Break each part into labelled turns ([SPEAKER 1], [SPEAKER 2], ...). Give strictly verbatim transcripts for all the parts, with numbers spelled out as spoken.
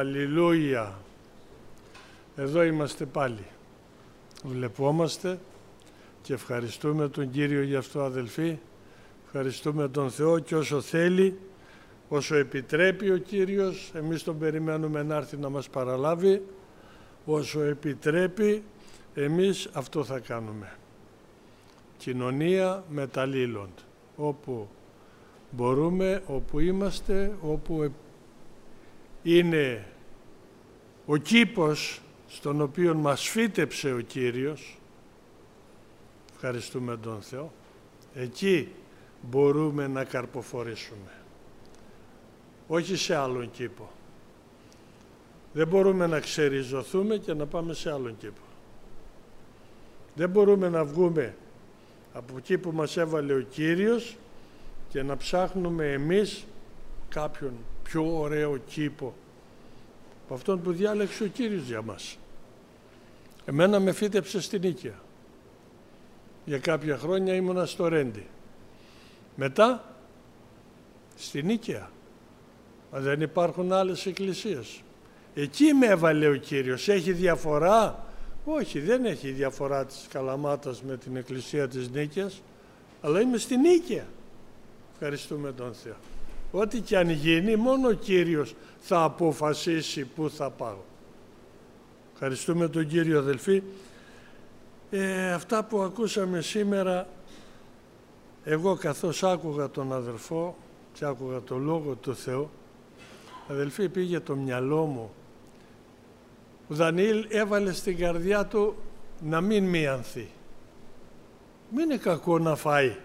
[SPEAKER 1] Αλληλούια. Εδώ είμαστε πάλι. Βλεπόμαστε και ευχαριστούμε τον Κύριο για αυτό, αδελφοί. Ευχαριστούμε τον Θεό και όσο θέλει, όσο επιτρέπει ο Κύριος, εμείς τον περιμένουμε να έρθει να μας παραλάβει. Όσο επιτρέπει, εμείς αυτό θα κάνουμε. Κοινωνία μεταλλήλων. Όπου μπορούμε, όπου είμαστε, όπου είναι ο κήπος στον οποίο μας φύτεψε ο Κύριος, ευχαριστούμε τον Θεό, εκεί μπορούμε να καρποφορήσουμε. Όχι σε άλλον κήπο. Δεν μπορούμε να ξεριζωθούμε και να πάμε σε άλλον κήπο. Δεν μπορούμε να βγούμε από εκεί που μας έβαλε ο Κύριος και να ψάχνουμε εμείς κάποιον πιο ωραίο κήπο από αυτόν που διάλεξε ο Κύριος για μας. Εμένα με φύτεψε στην Νίκαια. Για κάποια χρόνια ήμουνα στο Ρέντι. Μετά στην Νίκαια. Μα δεν υπάρχουν άλλες εκκλησίες. Εκεί με έβαλε ο Κύριος. Έχει διαφορά? Όχι, δεν έχει διαφορά της Καλαμάτας με την εκκλησία της Νίκαιας, αλλά είμαι στην Νίκαια. Ευχαριστούμε τον Θεό. Ό,τι και αν γίνει, μόνο ο Κύριος θα αποφασίσει πού θα πάω. Ευχαριστούμε τον Κύριο, αδελφοί. Ε, αυτά που ακούσαμε σήμερα, εγώ καθώς άκουγα τον αδελφό και άκουγα το Λόγο του Θεού, αδελφοί, πήγε το μυαλό μου. Ο Δανιήλ έβαλε στην καρδιά του να μην μιανθεί. Μην είναι κακό να φάει.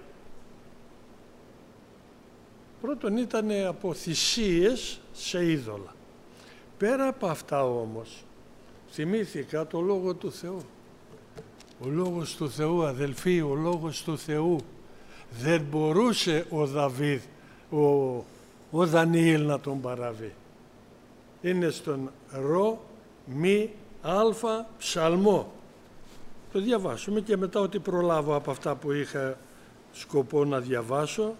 [SPEAKER 1] Πρώτον ήταν από θυσίες σε είδωλα. Πέρα από αυτά όμως, θυμήθηκα το Λόγο του Θεού. Ο Λόγος του Θεού, αδελφοί, ο Λόγος του Θεού. Δεν μπορούσε ο Δαβίδ, ο, ο Δανιήλ να τον παραβεί. Είναι στον ρο, μη, αλφα, ψαλμό. Το διαβάσουμε και μετά ό,τι προλάβω από αυτά που είχα σκοπό να διαβάσω.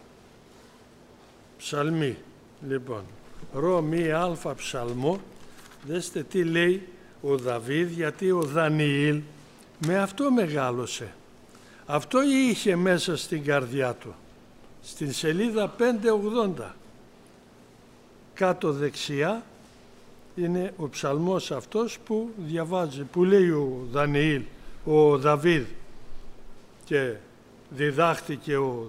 [SPEAKER 1] Ψαλμή, λοιπόν. Ρο, μη, αλφα, ψαλμό. Δέστε τι λέει ο Δαβίδ, γιατί ο Δανιήλ με αυτό μεγάλωσε. Αυτό είχε μέσα στην καρδιά του. Στην σελίδα πεντακόσια ογδόντα. Κάτω δεξιά είναι ο ψαλμός αυτός που διαβάζει, που λέει ο Δανιήλ, ο Δαβίδ, και διδάχτηκε ο,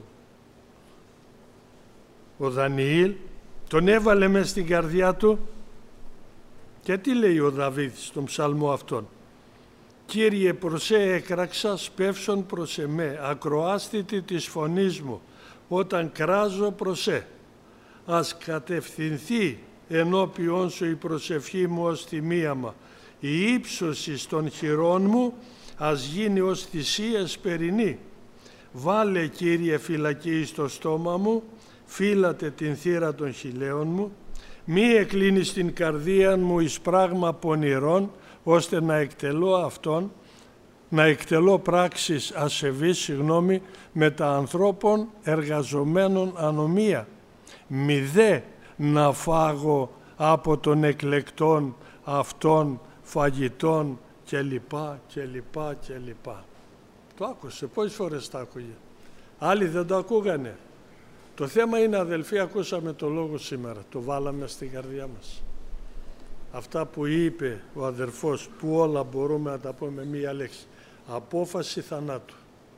[SPEAKER 1] ο Δανιήλ, τον έβαλε μες στην καρδιά του. Και τι λέει ο Δαβίδ στον ψαλμό αυτόν? «Κύριε, προσέ έκραξα, σπεύσον προς εμέ, ακροάστητη της φωνής μου, όταν κράζω προσέ. Ας κατευθυνθεί ενώπιον σου η προσευχή μου ως θυμίαμα, η ύψωση των χειρών μου ας γίνει ως θυσία εσπερινή. Βάλε, Κύριε, φυλακή στο στόμα μου, φύλατε την θύρα των χειλαίων μου, μη εκλίνεις την καρδία μου εις πράγμα πονηρών, ώστε να εκτελώ αυτόν, να εκτελώ πράξεις ασεβείς, συγγνώμη, με τα ανθρώπων εργαζομένων ανομία. Μη δε να φάγω από τον εκλεκτών αυτών φαγητών και λοιπά και λοιπά και λοιπά». Το άκουσε, πόσες φορές το άκουγε. Άλλοι δεν το ακούγανε. Το θέμα είναι, αδελφοί, ακούσαμε το Λόγο σήμερα, το βάλαμε στην καρδιά μας. Αυτά που είπε ο αδερφός, που όλα μπορούμε να τα πούμε μία λέξη. Απόφαση θανάτου.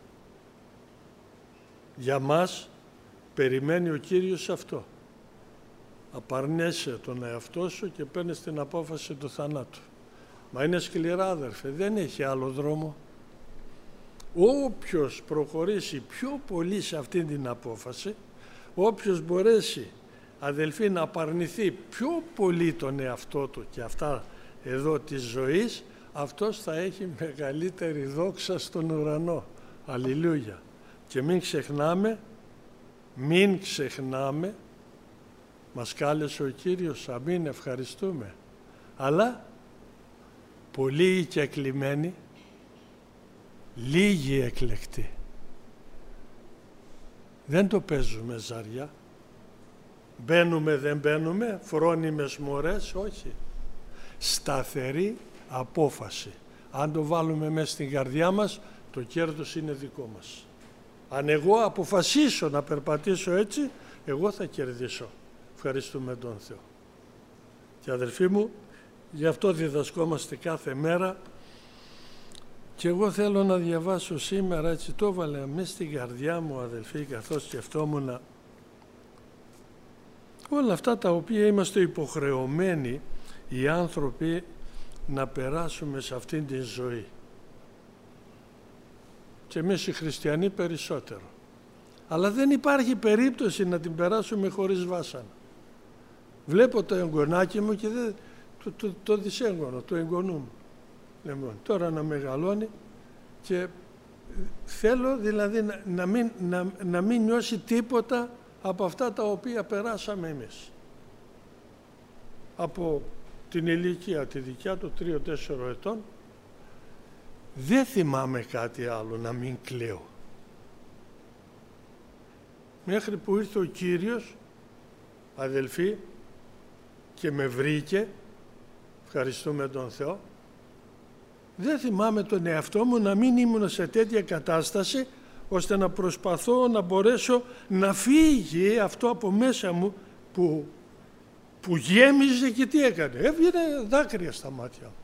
[SPEAKER 1] Για μας περιμένει ο Κύριος αυτό. Απαρνέσαι τον εαυτό σου και παίρνεις την απόφαση του θανάτου. Μα είναι σκληρά, αδερφέ, δεν έχει άλλο δρόμο. Όποιος προχωρήσει πιο πολύ σε αυτήν την απόφαση, όποιος μπορέσει, αδελφοί, να απαρνηθεί πιο πολύ τον εαυτό του και αυτά εδώ της ζωής, αυτός θα έχει μεγαλύτερη δόξα στον ουρανό. Αλληλούια. Και μην ξεχνάμε, μην ξεχνάμε, μας κάλεσε ο Κύριος, αμήν, ευχαριστούμε. Αλλά πολλοί και εκλειμμένοι, λίγοι εκλεκτοί. Δεν το παίζουμε ζαριά. Μπαίνουμε, δεν μπαίνουμε, φρόνιμες μορές, όχι. σταθερή απόφαση. Αν το βάλουμε μέσα στην καρδιά μας, το κέρδος είναι δικό μας. Αν εγώ αποφασίσω να περπατήσω έτσι, εγώ θα κερδίσω. Ευχαριστούμε τον Θεό. Και αδελφοί μου, γι' αυτό διδασκόμαστε κάθε μέρα. Και εγώ θέλω να διαβάσω σήμερα, έτσι το έβαλα μέσα στην καρδιά μου, αδελφοί, καθώς σκεφτόμουν όλα αυτά τα οποία είμαστε υποχρεωμένοι οι άνθρωποι να περάσουμε σε αυτήν την ζωή. Και εμείς οι χριστιανοί περισσότερο. Αλλά δεν υπάρχει περίπτωση να την περάσουμε χωρίς βάσανα. Βλέπω το εγγονάκι μου και δεν, το, το, το δυσέγγωνο, το εγγονού μου. Λοιπόν, τώρα να μεγαλώνει και θέλω δηλαδή να, να, μην, να, να μην νιώσει τίποτα από αυτά τα οποία περάσαμε εμείς. Από την ηλικία τη δικιά του, τρία τέσσερα ετών, δεν θυμάμαι κάτι άλλο να μην κλαίω. Μέχρι που ήρθε ο Κύριος, αδελφοί, και με βρήκε, ευχαριστούμε τον Θεό, δεν θυμάμαι τον εαυτό μου να μην ήμουν σε τέτοια κατάσταση ώστε να προσπαθώ να μπορέσω να φύγει αυτό από μέσα μου που, που γέμιζε και τι έκανε. Έβγαινε δάκρυα στα μάτια μου.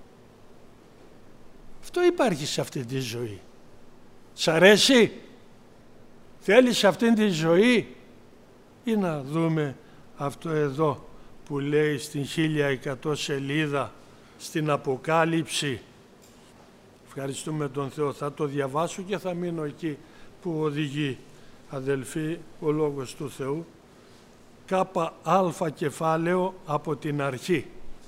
[SPEAKER 1] Αυτό υπάρχει σε αυτή τη ζωή. Σ' αρέσει? Θέλεις αυτήν τη ζωή? Ή να δούμε αυτό εδώ που λέει στην χίλια εκατό σελίδα στην Αποκάλυψη. Ευχαριστούμε τον Θεό. Θα το διαβάσω και θα μείνω εκεί που οδηγεί, αδελφοί, ο Λόγος του Θεού. Κάπα αλφα κεφάλαιο από την αρχή.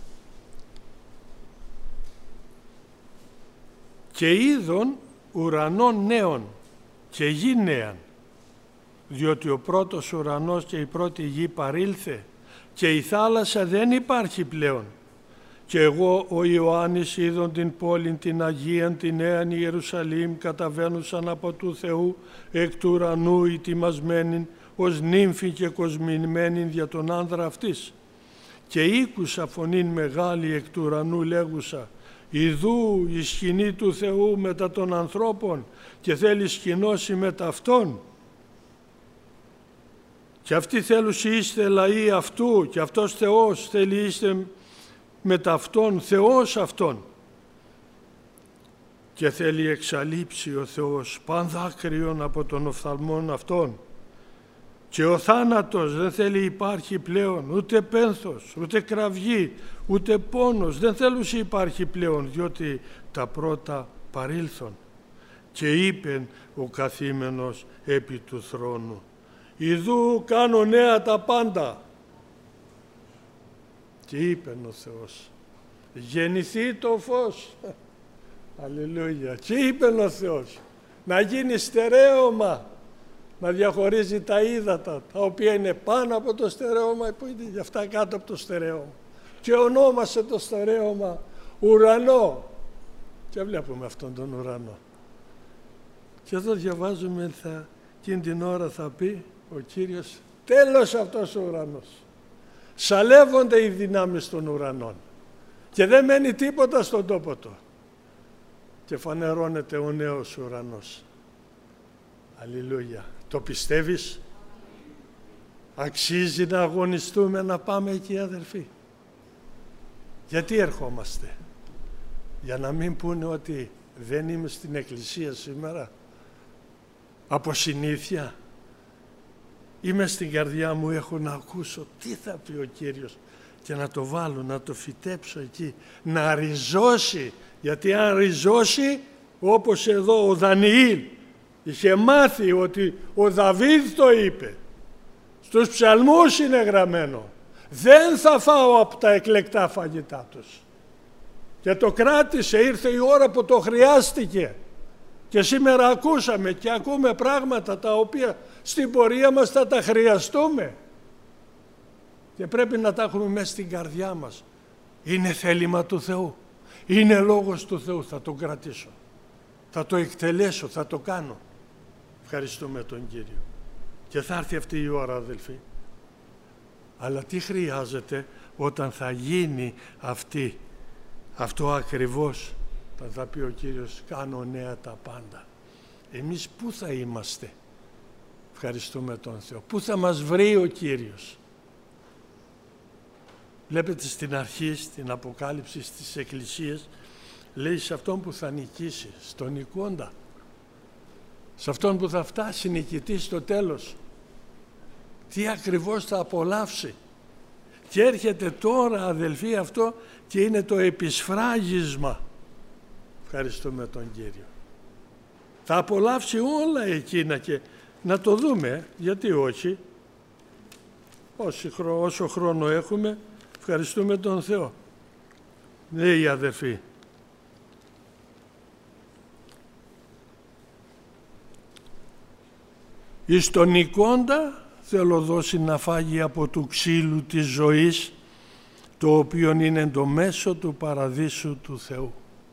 [SPEAKER 1] Και είδον ουρανών νέων και γη νέαν, διότι ο πρώτος ουρανός και η πρώτη γη παρήλθε και η θάλασσα δεν υπάρχει πλέον. Και εγώ ο Ιωάννης είδον την πόλη την Αγίαν, την Νέαν Ιερουσαλήμ, καταβαίνουσαν από του Θεού εκ του ουρανού ετοιμασμένην ως νύμφη και κοσμημένην δια τον άνδρα αυτής. Και ήκουσα φωνήν μεγάλη εκ του ουρανού λέγουσα, ιδού η σκηνή του Θεού μετά των ανθρώπων και θέλει σκηνώσει μετά αυτόν. Και αυτοί θέλουσι είστε λαοί αυτού και αυτός Θεός θέλει είστε μετά αυτόν, Θεός αυτόν. Και θέλει εξαλείψει ο Θεός παν δάκρυον από τον οφθαλμόν αυτόν. Και ο θάνατος δεν θέλει υπάρχει πλέον, ούτε πένθος, ούτε κραυγή, ούτε πόνος, δεν θέλουσι υπάρχει πλέον, διότι τα πρώτα παρήλθον. Και είπεν ο καθήμενος επί του θρόνου, ιδού κάνω νέα τα πάντα. Και είπεν ο Θεός, γεννηθεί το φως. Αλληλούια. Και είπεν ο Θεός, να γίνει στερέωμα, να διαχωρίζει τα ύδατα, τα οποία είναι πάνω από το στερέωμα, που είναι γι' αυτά κάτω από το στερέωμα. Και ονόμασε το στερέωμα ουρανό. Και βλέπουμε αυτόν τον ουρανό. Και εδώ διαβάζουμε, θα, εκείνη την ώρα θα πει ο Κύριος, τέλος αυτός ο ουρανός. Σαλεύονται οι δυνάμεις των ουρανών και δεν μένει τίποτα στον τόπο του. Και φανερώνεται ο νέος ουρανός. Αλληλούια. Το πιστεύεις? Αξίζει να αγωνιστούμε να πάμε εκεί, αδερφοί. Γιατί ερχόμαστε? Για να μην πούνε ότι δεν είμαι στην εκκλησία σήμερα από συνήθεια. Είμαι στην καρδιά μου, έχω να ακούσω τι θα πει ο Κύριος και να το βάλω, να το φυτέψω εκεί, να ριζώσει. Γιατί αν ριζώσει, όπως εδώ ο Δανιήλ είχε μάθει ότι ο Δαβίδ το είπε, στους ψαλμούς είναι γραμμένο, δεν θα φάω από τα εκλεκτά φαγητά τους. Και το κράτησε, ήρθε η ώρα που το χρειάστηκε. Και σήμερα ακούσαμε και ακούμε πράγματα τα οποία στην πορεία μας θα τα χρειαστούμε. Και πρέπει να τα έχουμε μέσα στην καρδιά μας. Είναι θέλημα του Θεού. Είναι λόγος του Θεού. Θα τον κρατήσω. Θα το εκτελέσω. Θα το κάνω. Ευχαριστούμε τον Κύριο. Και θα έρθει αυτή η ώρα, αδελφοί. Αλλά τι χρειάζεται όταν θα γίνει αυτή Αυτό ακριβώς θα πει ο Κύριος, κάνω νέα τα πάντα. Εμείς πού θα είμαστε? Ευχαριστούμε τον Θεό. Πού θα μας βρει ο Κύριος? Βλέπετε στην αρχή, στην Αποκάλυψη, στις εκκλησίες, λέει σε αυτόν που θα νικήσει, στον νικώντα, σε αυτόν που θα φτάσει νικητής στο τέλος. Τι ακριβώς θα απολαύσει. Και έρχεται τώρα, αδελφοί, αυτό και είναι το επισφράγισμα. Ευχαριστούμε τον Κύριο. Θα απολαύσει όλα εκείνα και να το δούμε, γιατί όχι. Όσο χρόνο έχουμε, ευχαριστούμε τον Θεό. Ναι, οι αδελφοί. Εις τον νικώντα θέλω δώσει να φάγει από του ξύλου της ζωής, το οποίο είναι το μέσο του παραδείσου του Θεού.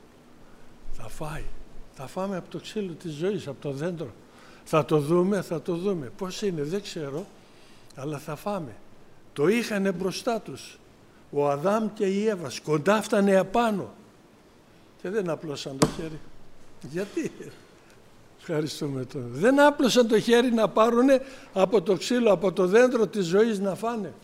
[SPEAKER 1] Θα φάει. Θα φάμε από το ξύλο της ζωής, από το δέντρο. Θα το δούμε, θα το δούμε. Πώς είναι, δεν ξέρω, αλλά θα φάμε. Το είχανε μπροστά τους. Ο Αδάμ και η Εύα σκοντάφτανε απάνω και δεν απλώσαν το χέρι. Γιατί? Ευχαριστούμε τον. Δεν άπλωσαν το χέρι να πάρουν από το ξύλο, από το δέντρο της ζωής να φάνε.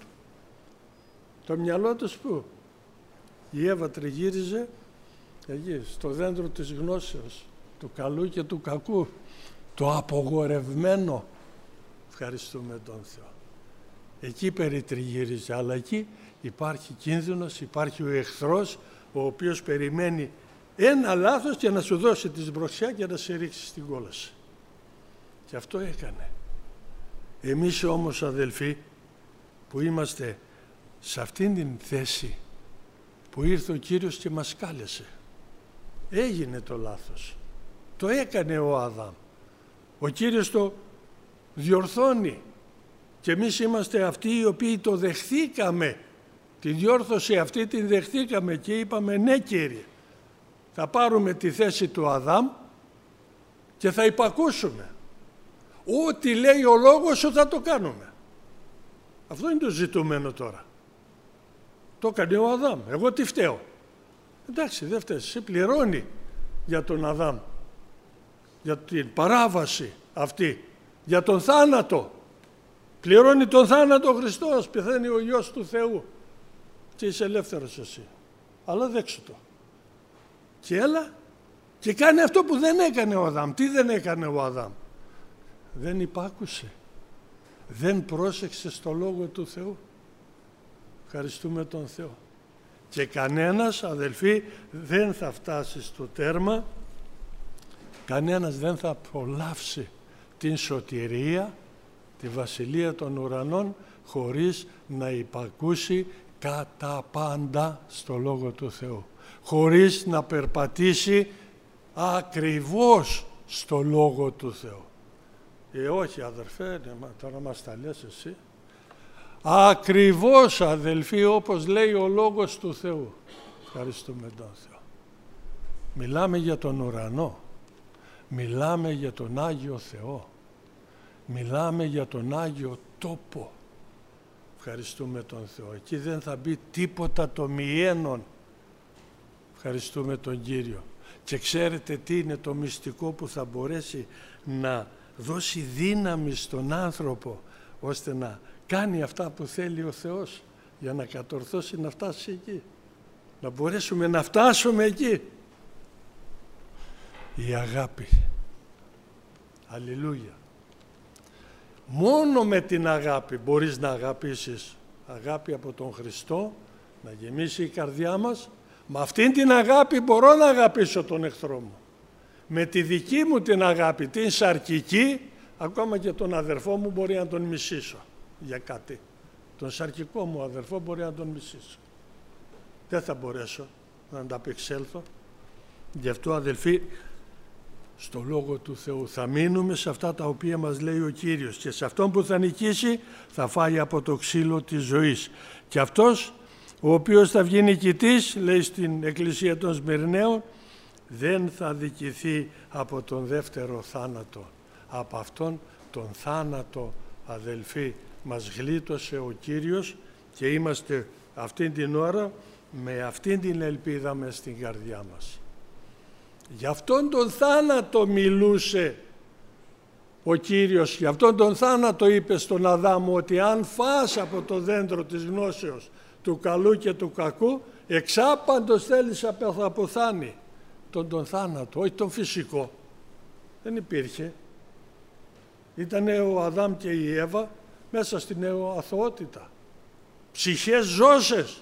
[SPEAKER 1] Το μυαλό τους πού? Η Εύα τριγύριζε εκεί, στο δέντρο της γνώσεως, του καλού και του κακού, το απογορευμένο. Ευχαριστούμε τον Θεό. Εκεί περιτριγύριζε, αλλά εκεί υπάρχει κίνδυνος, υπάρχει ο εχθρός, ο οποίος περιμένει ένα λάθος και να σου δώσει τη σμπροξιά και να σε ρίξει στην κόλαση. Και αυτό έκανε. Εμείς όμως, αδελφοί, που είμαστε σε αυτήν την θέση που ήρθε ο Κύριος και μας κάλεσε, έγινε το λάθος. Το έκανε ο Αδάμ. Ο Κύριος το διορθώνει και εμείς είμαστε αυτοί οι οποίοι το δεχθήκαμε. Τη διόρθωση αυτή την δεχθήκαμε και είπαμε ναι, Κύριε. Θα πάρουμε τη θέση του Αδάμ και θα υπακούσουμε. Ό,τι λέει ο λόγος σου θα το κάνουμε. Αυτό είναι το ζητούμενο τώρα. Το έκανε ο Αδάμ. Εγώ τι φταίω? Εντάξει, δεν φταίς. Εσύ πληρώνει για τον Αδάμ, για την παράβαση αυτή, για τον θάνατο. Πληρώνει τον θάνατο ο Χριστός, πεθαίνει ο Υιός του Θεού και είσαι ελεύθερος εσύ. Αλλά δέξου το. Και έλα και κάνει αυτό που δεν έκανε ο Αδάμ. Τι δεν έκανε ο Αδάμ? Δεν υπάκουσε. Δεν πρόσεξε στο Λόγο του Θεού. Ευχαριστούμε τον Θεό. Και κανένας, αδελφοί, δεν θα φτάσει στο τέρμα, κανένας δεν θα απολαύσει την σωτηρία, τη βασιλεία των ουρανών, χωρίς να υπακούσει κατά πάντα στο Λόγο του Θεού. Χωρίς να περπατήσει ακριβώς στο Λόγο του Θεού. Ε, όχι αδερφέ, τώρα μας τα λες εσύ. Ακριβώς, αδελφοί, όπως λέει ο Λόγος του Θεού. Ευχαριστούμε τον Θεό. Μιλάμε για τον ουρανό. Μιλάμε για τον Άγιο Θεό. Μιλάμε για τον Άγιο τόπο. Ευχαριστούμε τον Θεό. Εκεί δεν θα μπει τίποτα το μιένον. Ευχαριστούμε τον Κύριο. Και ξέρετε τι είναι το μυστικό που θα μπορέσει να δώσει δύναμη στον άνθρωπο ώστε να κάνει αυτά που θέλει ο Θεός για να κατορθώσει να φτάσει εκεί. Να μπορέσουμε να φτάσουμε εκεί. Η αγάπη. Αλληλούια. Μόνο με την αγάπη μπορείς να αγαπήσεις. Αγάπη από τον Χριστό, να γεμίσει η καρδιά μας. Με αυτήν την αγάπη μπορώ να αγαπήσω τον εχθρό μου. Με τη δική μου την αγάπη, την σαρκική, ακόμα και τον αδερφό μου μπορεί να τον μισήσω για κάτι. Τον σαρκικό μου αδερφό μπορεί να τον μισήσω. Δεν θα μπορέσω να ανταπεξέλθω. Γι' αυτό, αδελφοί, στο Λόγο του Θεού θα μείνουμε σε αυτά τα οποία μας λέει ο Κύριος και σε αυτόν που θα νικήσει θα φάει από το ξύλο της ζωής. Και αυτός ο οποίος θα βγει νικητής, λέει στην Εκκλησία των Σμυρναίων, δεν θα δικηθεί από τον δεύτερο θάνατο. Από αυτόν τον θάνατο, αδελφοί, μας γλίτωσε ο Κύριος και είμαστε αυτήν την ώρα με αυτήν την ελπίδα μες στην καρδιά μας. Γι' αυτόν τον θάνατο μιλούσε ο Κύριος, γι' αυτόν τον θάνατο είπε στον Αδάμ ότι αν φας από το δέντρο της γνώσεως του καλού και του κακού, εξάπαντος θέλεις να αποθάνει τον τον θάνατο, όχι τον φυσικό. Δεν υπήρχε. Ήταν ο Αδάμ και η Εύα μέσα στην αθωότητα. Ψυχές ζώσες.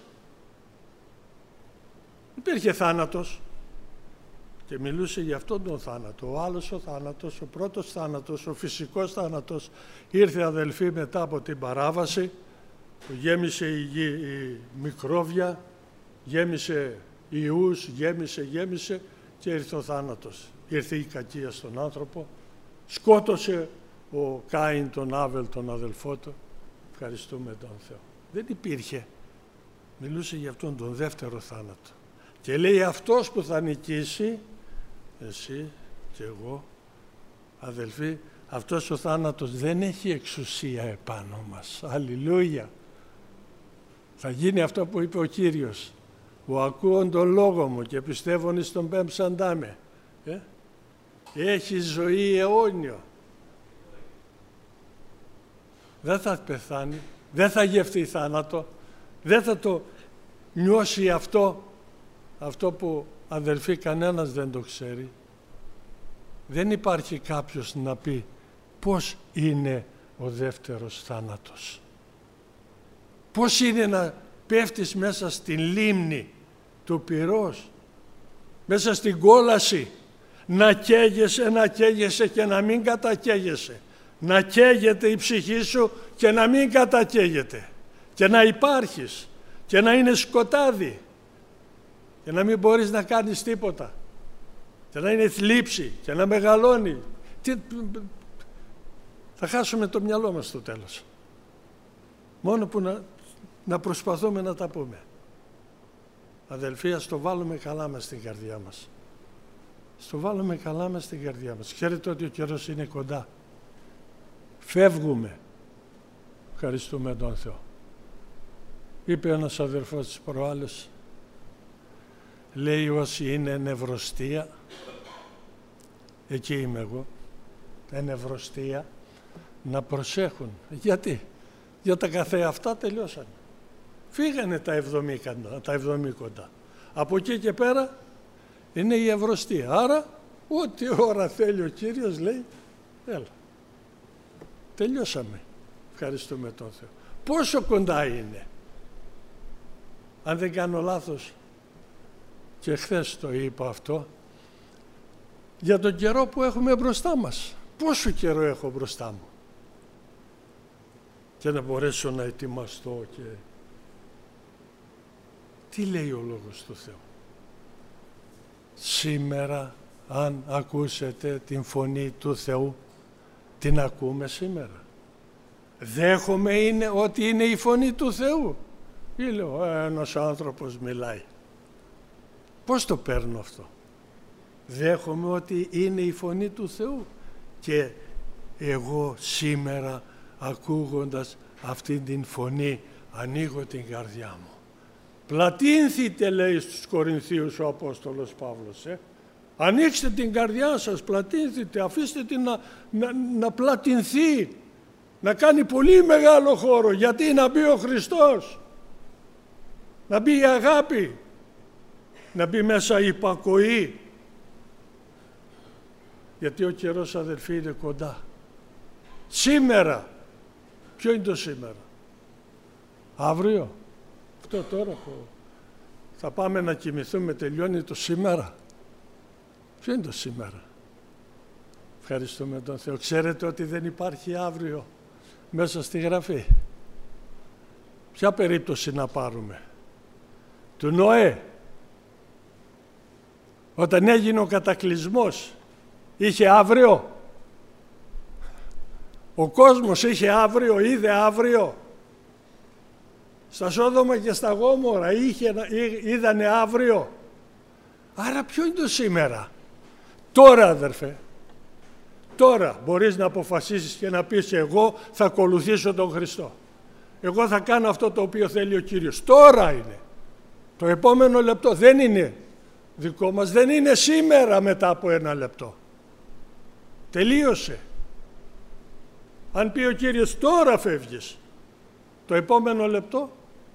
[SPEAKER 1] Υπήρχε θάνατος. Και μιλούσε για αυτόν τον θάνατο. Ο άλλος ο θάνατος, ο πρώτος θάνατος, ο φυσικός θάνατος, ήρθε, αδελφοί, μετά από την παράβαση, που γέμισε η γη η μικρόβια, γέμισε ιούς, γέμισε, γέμισε και ήρθε ο θάνατος. Ήρθε η κακία στον άνθρωπο, σκότωσε ο Κάιν τον Άβελ, τον αδελφό του. Ευχαριστούμε τον Θεό. Δεν υπήρχε. Μιλούσε για αυτόν τον δεύτερο θάνατο. Και λέει αυτός που θα νικήσει, εσύ και εγώ, αδελφοί, αυτός ο θάνατος δεν έχει εξουσία επάνω μας. Αλληλούια. Θα γίνει αυτό που είπε ο Κύριος. Ο ακούων τον λόγο μου και πιστεύων εις τον πέμψαντά με. Ε? Έχει ζωή αιώνιο. Δεν θα πεθάνει, δεν θα γευτεί θάνατο, δεν θα το νιώσει αυτό, αυτό που, αδελφοί, κανένας δεν το ξέρει. Δεν υπάρχει κάποιος να πει πώς είναι ο δεύτερος θάνατος. Πώς είναι να πέφτεις μέσα στην λίμνη του πυρός, μέσα στην κόλαση, να καίγεσαι, να καίγεσαι και να μην κατακαίγεσαι. Να καίγεται η ψυχή σου και να μην κατακαίγεται. Και να υπάρχεις και να είναι σκοτάδι και να μην μπορείς να κάνεις τίποτα. Και να είναι θλίψη και να μεγαλώνει. Τι... Θα χάσουμε το μυαλό μας στο τέλος. Μόνο που να, να προσπαθούμε να τα πούμε. Αδελφοί, ας το βάλουμε καλά μες στην καρδιά μας. Ας το βάλουμε καλά μες στην καρδιά μας. Ξέρετε ότι ο καιρός είναι κοντά. Φεύγουμε. Ευχαριστούμε τον Θεό. Είπε ένας αδερφός της προάλλες, λέει όσοι είναι νευρωστία, εκεί είμαι εγώ, νευρωστία, να προσέχουν. Γιατί? Για τα καθεαυτά τελειώσαν. Φύγανε τα εβδομήκοντα, τα εβδομήκοντα. Από εκεί και πέρα είναι η ευρωστία. Άρα ό,τι ώρα θέλει ο Κύριος λέει, έλα. Τελειώσαμε. Ευχαριστούμε τον Θεό. Πόσο κοντά είναι. Αν δεν κάνω λάθος, και χθες το είπα αυτό, για τον καιρό που έχουμε μπροστά μας. Πόσο καιρό έχω μπροστά μου. Και να μπορέσω να ετοιμαστώ και... Τι λέει ο Λόγος του Θεού. Σήμερα, αν ακούσετε την φωνή του Θεού, την ακούμε σήμερα. Δέχομαι είναι ότι είναι η φωνή του Θεού. Ή λέω, ένας άνθρωπος μιλάει. Πώς το παίρνω αυτό. Δέχομαι ότι είναι η φωνή του Θεού. Και εγώ σήμερα, ακούγοντας αυτήν την φωνή, ανοίγω την καρδιά μου. Πλατύνθητε, λέει στους Κορινθίους ο Απόστολος Παύλος. Ε. Ανοίξτε την καρδιά σας, πλατύνθητε, αφήστε την να, να, να πλατυνθεί, να κάνει πολύ μεγάλο χώρο. Γιατί? Να μπει ο Χριστός, να μπει η αγάπη, να μπει μέσα η υπακοή. Γιατί ο καιρός, αδελφοί, είναι κοντά. Σήμερα, ποιο είναι το σήμερα? Αύριο, αυτό τώρα που θα πάμε να κοιμηθούμε, τελειώνει το σήμερα. Ποιο είναι το σήμερα? Ευχαριστούμε τον Θεό. Ξέρετε ότι δεν υπάρχει αύριο μέσα στη Γραφή. Ποια περίπτωση να πάρουμε? Του Νοέ. Όταν έγινε ο κατακλυσμός, είχε αύριο? Ο κόσμος είχε αύριο, είδε αύριο? Στα Σόδομα και στα Γόμορα είχε, είδανε αύριο? Άρα ποιο είναι το σήμερα? Τώρα, αδερφέ, τώρα μπορείς να αποφασίσεις και να πεις, εγώ θα ακολουθήσω τον Χριστό. Εγώ θα κάνω αυτό το οποίο θέλει ο Κύριος. Τώρα είναι. Το επόμενο λεπτό δεν είναι δικό μας, δεν είναι σήμερα μετά από ένα λεπτό. Τελείωσε. Αν πει ο Κύριος τώρα φεύγεις, το επόμενο λεπτό.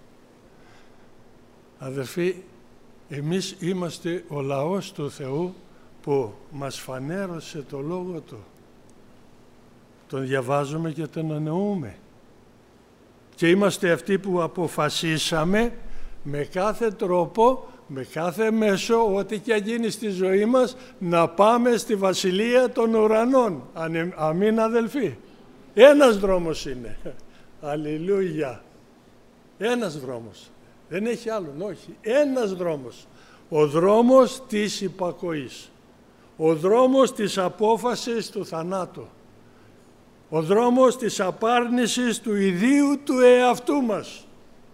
[SPEAKER 1] Αδερφοί, εμείς είμαστε ο λαός του Θεού που μας φανέρωσε το Λόγο Του. Τον διαβάζουμε και τον εννοούμε. Και είμαστε αυτοί που αποφασίσαμε με κάθε τρόπο, με κάθε μέσο, ό,τι και γίνει στη ζωή μας, να πάμε στη Βασιλεία των Ουρανών. Αμήν, αδελφοί. Ένας δρόμος είναι. Αλληλούια. Ένας δρόμος. Δεν έχει άλλον, όχι. Ένας δρόμος. Ο δρόμος της υπακοής. Ο δρόμος της απόφασης του θανάτου. Ο δρόμος της απάρνησης του ιδίου του εαυτού μας.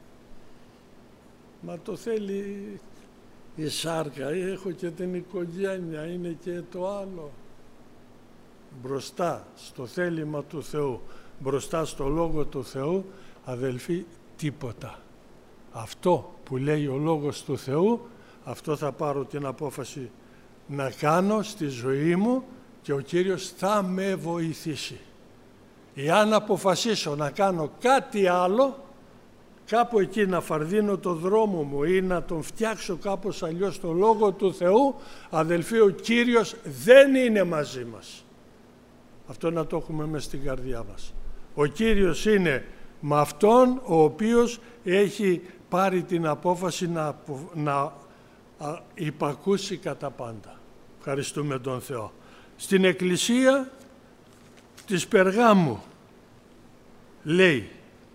[SPEAKER 1] Μα το θέλει η σάρκα, έχω και την οικογένεια, είναι και το άλλο. Μπροστά στο θέλημα του Θεού, μπροστά στο Λόγο του Θεού, αδελφοί, τίποτα. Αυτό που λέει ο Λόγος του Θεού, αυτό θα πάρω την απόφαση να κάνω στη ζωή μου και ο Κύριος θα με βοηθήσει. Εάν αποφασίσω να κάνω κάτι άλλο, κάπου εκεί να φαρδίνω το δρόμο μου ή να τον φτιάξω κάπως αλλιώς το Λόγο του Θεού, αδελφοί, ο Κύριος δεν είναι μαζί μας. Αυτό να το έχουμε μες στην καρδιά μας. Ο Κύριος είναι με αυτόν ο οποίος έχει πάρει την απόφαση να, να α, υπακούσει κατά πάντα. Ευχαριστούμε τον Θεό. Στην Εκκλησία της Περγάμου λέει: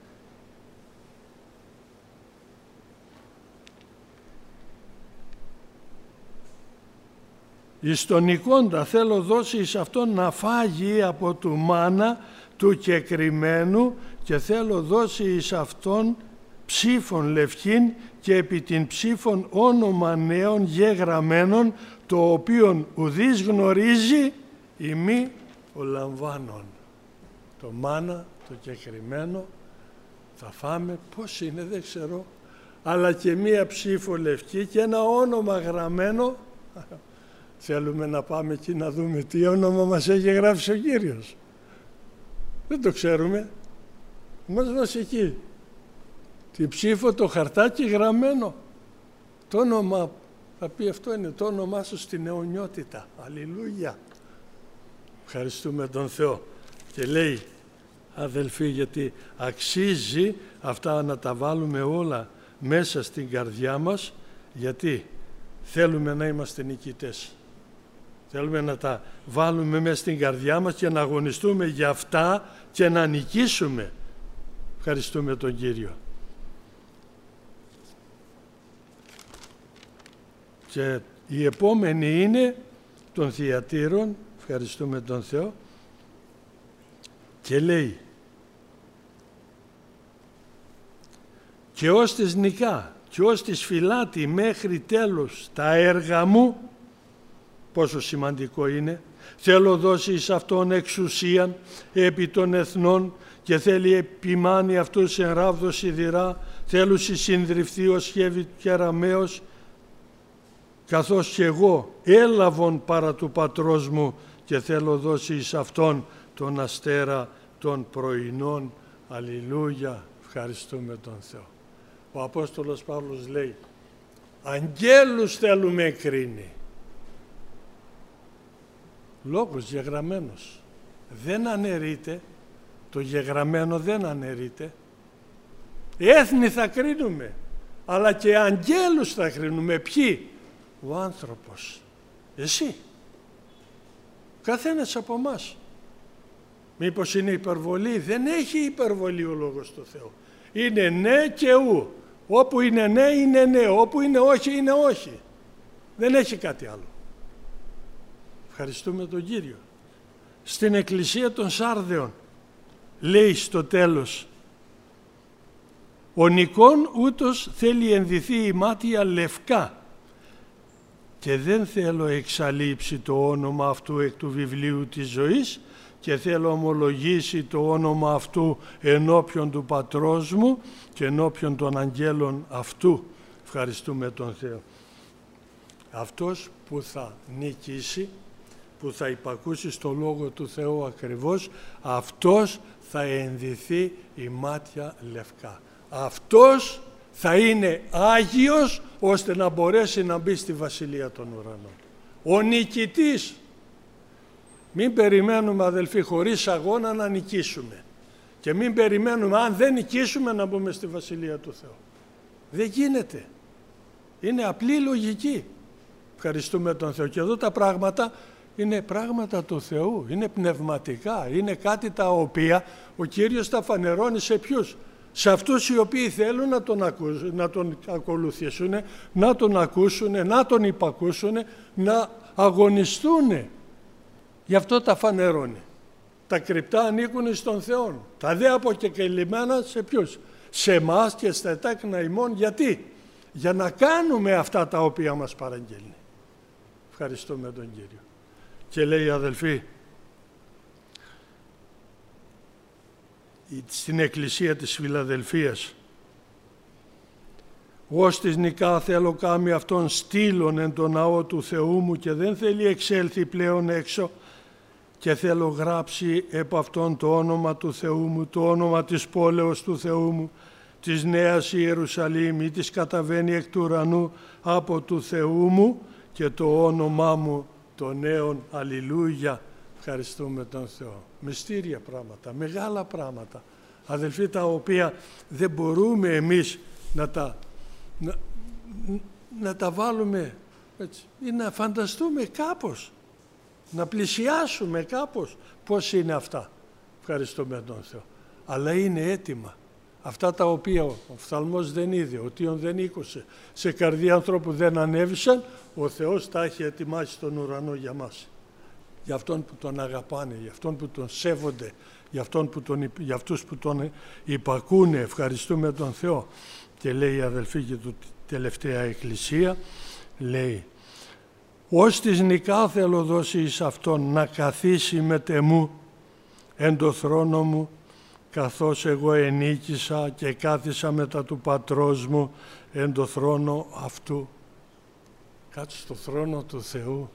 [SPEAKER 1] εις τον εικόντα θέλω δώσει εις αυτόν να φάγει από του μάνα του κεκριμένου και θέλω δώσει εις αυτόν ψήφων λευκήν και επί την ψήφων όνομα νέων γεγραμμένων, το οποίον ουδής γνωρίζει ημί ο λαμβάνων. Το μάνα, το κεκριμένο, θα φάμε, πώς είναι δεν ξέρω, αλλά και μία ψήφο λευκή και ένα όνομα γραμμένο. Θέλουμε να πάμε εκεί να δούμε τι όνομα μας έχει γράψει ο Κύριος. Δεν το ξέρουμε. Μας δώσει εκεί την ψήφο, το χαρτάκι γραμμένο. Το όνομα, θα πει αυτό είναι το όνομά σου στην αιωνιότητα. Αλληλούια. Ευχαριστούμε τον Θεό. Και λέει, αδελφοί, γιατί αξίζει αυτά να τα βάλουμε όλα μέσα στην καρδιά μας, γιατί θέλουμε να είμαστε νικητές. Θέλουμε να τα βάλουμε μέσα στην καρδιά μας και να αγωνιστούμε για αυτά και να νικήσουμε. Ευχαριστούμε τον Κύριο. Και η επόμενη είναι των Θειατήρων. Ευχαριστούμε τον Θεό. Και λέει: και ως της νικά και ως της φυλάτη μέχρι τέλος τα έργα μου, πόσο σημαντικό είναι, θέλω δώσει εις αυτόν εξουσίαν επί των εθνών και θέλει επιμάνει αυτούς εν ράβδο σιδηρά, θέλουσι συνδριφθεί ο σχέβη κεραμαίος, καθώς και εγώ έλαβον παρά του πατρός μου και θέλω δώσει εις αυτόν τον αστέρα των πρωινών. Αλληλούια, ευχαριστούμε τον Θεό. Ο Απόστολος Παύλος λέει: αγγέλους θέλουμε κρίνει. Λόγος γεγραμμένος. Δεν αναιρείται. Το γεγραμμένο δεν αναιρείται. Έθνη θα κρίνουμε, αλλά και αγγέλους θα κρίνουμε. Ποιοι? Ο άνθρωπος. Εσύ. Καθένας από εμάς. Μήπως είναι υπερβολή? Δεν έχει υπερβολή ο Λόγος του Θεού. Είναι ναι και ου. Όπου είναι ναι είναι ναι. Όπου είναι όχι είναι όχι. Δεν έχει κάτι άλλο. Ευχαριστούμε τον Κύριο. Στην Εκκλησία των Σάρδεων λέει στο τέλος: ο νικόν ούτως θέλει ενδυθεί η μάτια λευκά και δεν θέλω εξαλείψει το όνομα αυτού εκ του βιβλίου της ζωής και θέλω ομολογήσει το όνομα αυτού ενώπιον του Πατρός μου και ενώπιον των αγγέλων αυτού. Ευχαριστούμε τον Θεό. Αυτός που θα νικήσει, που θα υπακούσει στο Λόγο του Θεού ακριβώς, αυτός θα ενδυθεί η μάτια λευκά. Αυτός θα είναι Άγιος ώστε να μπορέσει να μπει στη Βασιλεία των Ουρανών. Ο νικητής. Μην περιμένουμε, αδελφοί, χωρίς αγώνα να νικήσουμε. Και μην περιμένουμε, αν δεν νικήσουμε, να μπούμε στη Βασιλεία του Θεού. Δεν γίνεται. Είναι απλή λογική. Ευχαριστούμε τον Θεό. Και εδώ τα πράγματα είναι πράγματα του Θεού. Είναι πνευματικά. Είναι κάτι τα οποία ο Κύριος τα φανερώνει σε ποιους? Σε αυτούς οι οποίοι θέλουν να τον, ακούσουν, να τον ακολουθήσουν, να τον ακούσουν, να τον υπακούσουν, να αγωνιστούν. Γι' αυτό τα φανερώνει. Τα κρυπτά ανήκουν στον Θεό. Τα δε αποκεκελυμμένα σε ποιους? Σε εμάς και στα ετάκνα ημών. Γιατί? Για να κάνουμε αυτά τα οποία μας παραγγέλνει. Ευχαριστούμε τον Κύριο. Και λέει, αδελφοί, στην Εκκλησία της Φιλαδελφίας, «Ως της νικά θέλω κάμει αυτόν στήλων εν το ναό του Θεού μου και δεν θέλει εξέλθει πλέον έξω και θέλω γράψει επ' αυτόν το όνομα του Θεού μου, το όνομα της πόλεως του Θεού μου, της Νέας Ιερουσαλήμ ή της καταβαίνει εκ του ουρανού από του Θεού μου και το όνομά μου το νέον». Αλληλούια. Ευχαριστούμε τον Θεό. Μυστήρια πράγματα, μεγάλα πράγματα, αδελφοί, τα οποία δεν μπορούμε εμείς να τα, να, να τα βάλουμε έτσι, ή να φανταστούμε κάπως, να πλησιάσουμε κάπως πώς είναι αυτά. Ευχαριστούμε τον Θεό. Αλλά είναι έτοιμα. Αυτά τα οποία ο οφθαλμός δεν είδε, ο τείον δεν ήκουσε, σε καρδία ανθρώπου δεν ανέβησαν, ο Θεός τα έχει ετοιμάσει στον ουρανό για μας. Για αυτόν που τον αγαπάνε, για αυτόν που τον σέβονται, για, αυτόν που τον, για αυτούς που τον υπακούνε. Ευχαριστούμε τον Θεό. Και λέει η αδελφή και του τελευταία εκκλησία, λέει, «Ως της νικά θέλω δώσει εις αυτόν να καθίσει με τεμού εν το θρόνο μου, καθώς εγώ ενίκησα και κάθισα μετά του πατρός μου εν το θρόνο αυτού». Κάτω στο θρόνο του Θεού.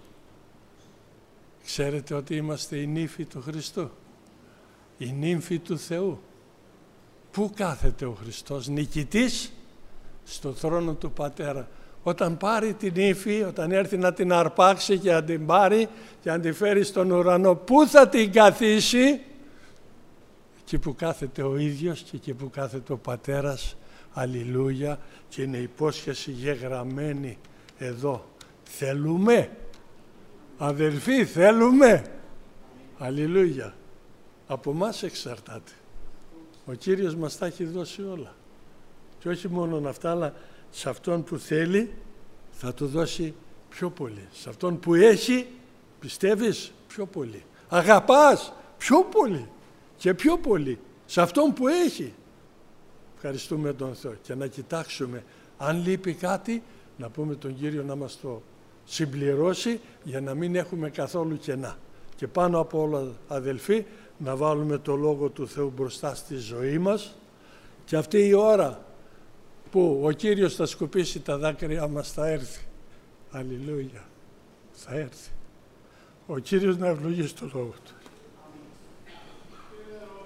[SPEAKER 1] Ξέρετε ότι είμαστε η νύφη του Χριστού, η νύμφη του Θεού. Πού κάθεται ο Χριστός? Νικητής στο θρόνο του Πατέρα. Όταν πάρει την ύφη, όταν έρθει να την αρπάξει και να την πάρει και να την φέρει στον ουρανό, πού θα την καθίσει? Εκεί που κάθεται ο ίδιος και εκεί που κάθεται ο Πατέρας. Αλληλούια. Και είναι υπόσχεση γεγραμμένη εδώ. Θέλουμε. Αδελφοί, θέλουμε. Αλληλούια. Από μας εξαρτάται. Ο Κύριος μας τα έχει δώσει όλα. Και όχι μόνο αυτά, αλλά σε αυτόν που θέλει θα του δώσει πιο πολύ. Σε αυτόν που έχει, πιστεύεις, πιο πολύ. Αγαπάς, πιο πολύ. Και πιο πολύ. Σε αυτόν που έχει. Ευχαριστούμε τον Θεό. Και να κοιτάξουμε, αν λείπει κάτι, να πούμε τον Κύριο να μας το συμπληρώσει, για να μην έχουμε καθόλου κενά. Και πάνω από όλα, αδελφοί, να βάλουμε το Λόγο του Θεού μπροστά στη ζωή μας, και αυτή η ώρα που ο Κύριος θα σκουπίσει τα δάκρυά μας θα έρθει. Αλληλούια. Θα έρθει. Ο Κύριος να ευλογήσει το Λόγο Του.